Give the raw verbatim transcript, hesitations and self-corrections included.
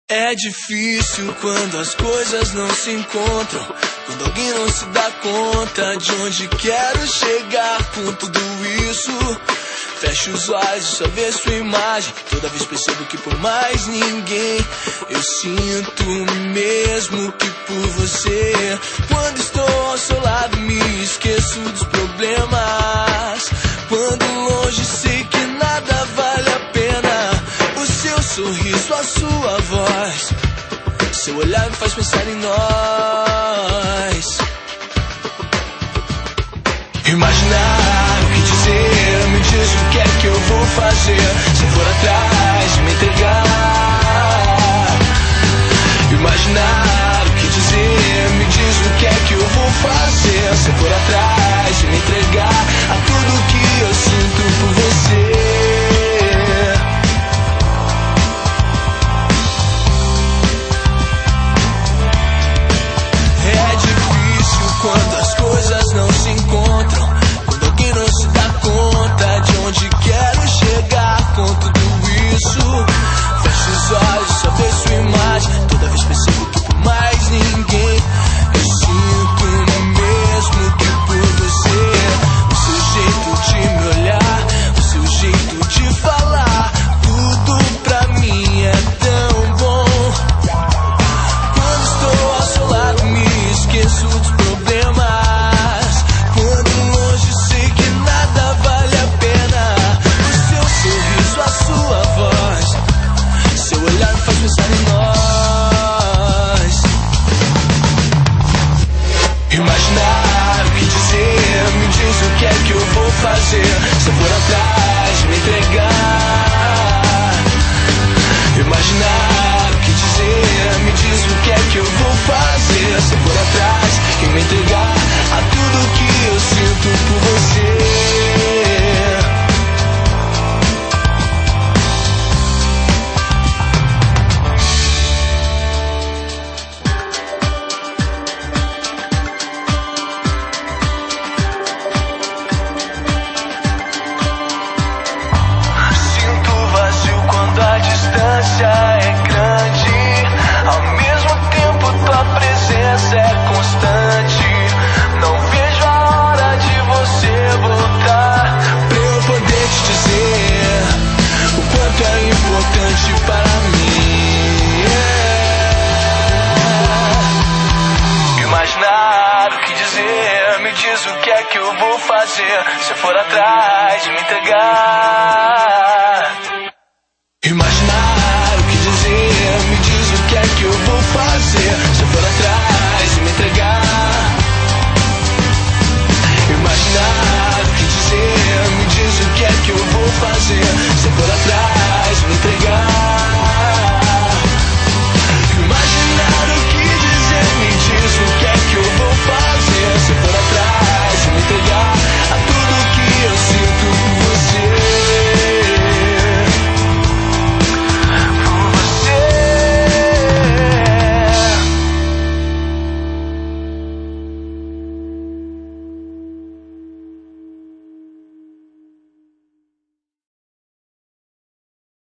É difícil quando as coisas não se encontram, quando alguém não se dá conta de onde quero chegar com tudo isso. Fecho os olhos e só vejo sua imagem. Toda vez percebo que por mais ninguém eu sinto mesmo que por você. Quando estou ao seu lado me esqueço dos problemas. Quando longe sei que nada vale a pena. O seu sorriso, a sua voz, seu olhar me faz pensar em nós. Imaginar o que dizer, me diz o que é que eu vou fazer se for atrás de me entregar. Imaginar o que dizer, me diz o que é que eu vou fazer se for atrás de me entregar a tudo que eu sinto por você. É difícil quando as coisas não se encontram, quando alguém não se dá conta de onde quero chegar com tudo isso. Fecho os olhos, só vejo sua imagem. Toda vez percebo que por mais ninguém eu sinto mesmo que por você. O seu jeito de me olhar, o seu jeito de falar, tudo pra mim é tão bom. Quando estou ao seu lado me esqueço dos problemas. Quando longe sei que nada vale a pena. O seu sorriso, a sua voz, seu olhar me faz pensar em nós. Imaginar o que dizer, me diz o que é que eu vou fazer se eu for atrás de me entregar. Imaginar o que dizer, me diz o que é que eu vou fazer se eu for atrás de me entregar a tudo que eu sinto por você. Sinto vazio quando a distância é grande. Ao mesmo tempo tua presença é constante. Não vejo a hora de você voltar, pra eu poder te dizer o quanto é importante para mim. Yeah. Imaginar o que dizer, me diz o que é que eu vou fazer se eu for atrás de me entregar.